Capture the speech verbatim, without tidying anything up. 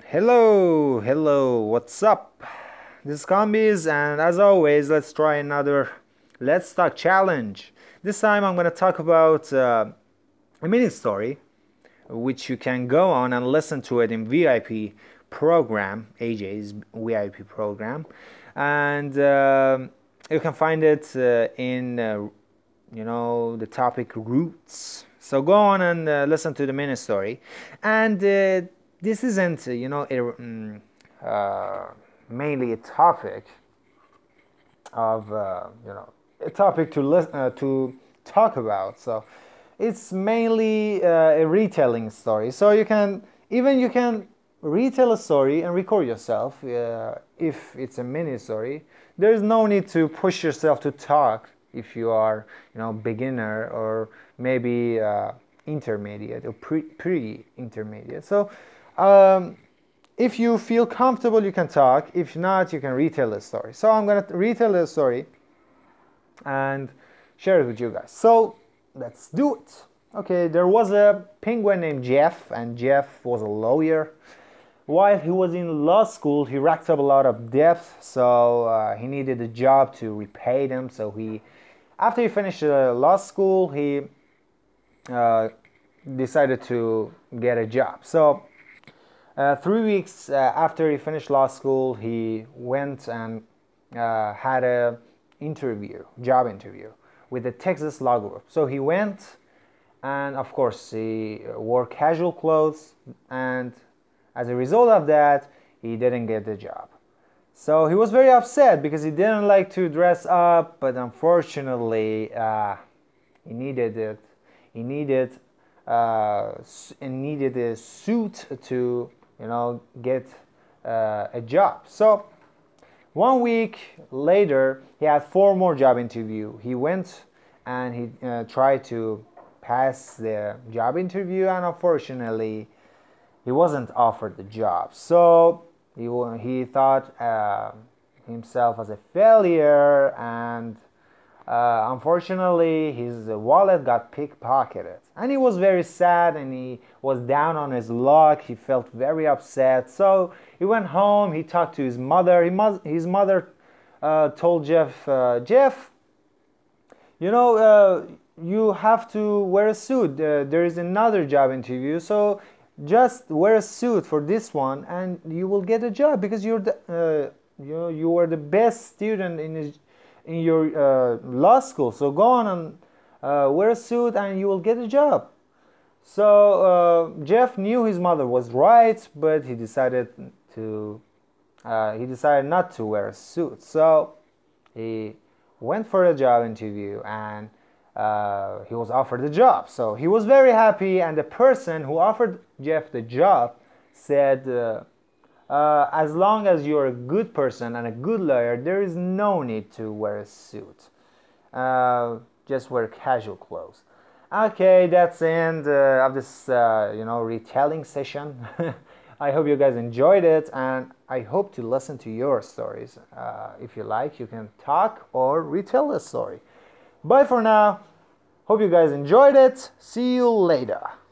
Hello, hello, what's up? This is Combis, and as always, let's try another Let's Talk challenge. This time I'm going to talk about uh, a mini story which you can go on and listen to it in V I P program, A J's V I P program, and um you can find it uh, in uh, you know the topic roots. So go on and uh, listen to the mini story, and uh, this isn't uh, you know a, mm, uh, mainly a topic of uh, you know a topic to listen uh, to talk about. So it's mainly uh, a retelling story. So you can even you can retell a story and record yourself uh, if it's a mini story. There's no need to push yourself to talk if you are you know beginner or maybe uh, intermediate or pre pre intermediate. So um, if you feel comfortable, you can talk. If not, you can retell the story. So I'm gonna retell the story and share it with you guys. So let's do it. Okay, there was a penguin named Jeff, and Jeff was a lawyer. While he was in law school, he racked up a lot of debt, so uh, he needed a job to repay them. So he, after he finished uh, law school, he uh, decided to get a job. So uh, three weeks uh, after he finished law school, he went and uh, had a interview, job interview with the Texas Law Group. So he went, and of course he wore casual clothes, and as a result of that, he didn't get the job. So he was very upset because he didn't like to dress up, but unfortunately, uh, he needed it. He needed uh, he needed a suit to, you know, get uh, a job. So one week later, he had four more job interview. He went and he uh, tried to pass the job interview, and unfortunately, he wasn't offered the job. So he he thought uh, himself as a failure, and uh, unfortunately, his wallet got pickpocketed, and he was very sad, and he was down on his luck. He felt very upset. So he went home. He talked to his mother. He mu- his mother uh, told Jeff, uh, Jeff, you know, uh, you have to wear a suit. Uh, there is another job interview, so just wear a suit for this one, and you will get a job because you're the uh, you know, you were the best student in his, in your uh, law school. So go on and uh, wear a suit, and you will get a job. So uh, Jeff knew his mother was right, but he decided to uh, he decided not to wear a suit. So he went for a job interview, and uh, he was offered the job. So he was very happy, and the person who offered Jeff the job said, uh, uh, as long as you're a good person and a good lawyer, there is no need to wear a suit. Uh, just wear casual clothes. Okay, that's the end uh, of this uh, you know retelling session. I hope you guys enjoyed it, and I hope to listen to your stories. Uh, if you like, you can talk or retell a story. Bye for now. Hope you guys enjoyed it. See you later.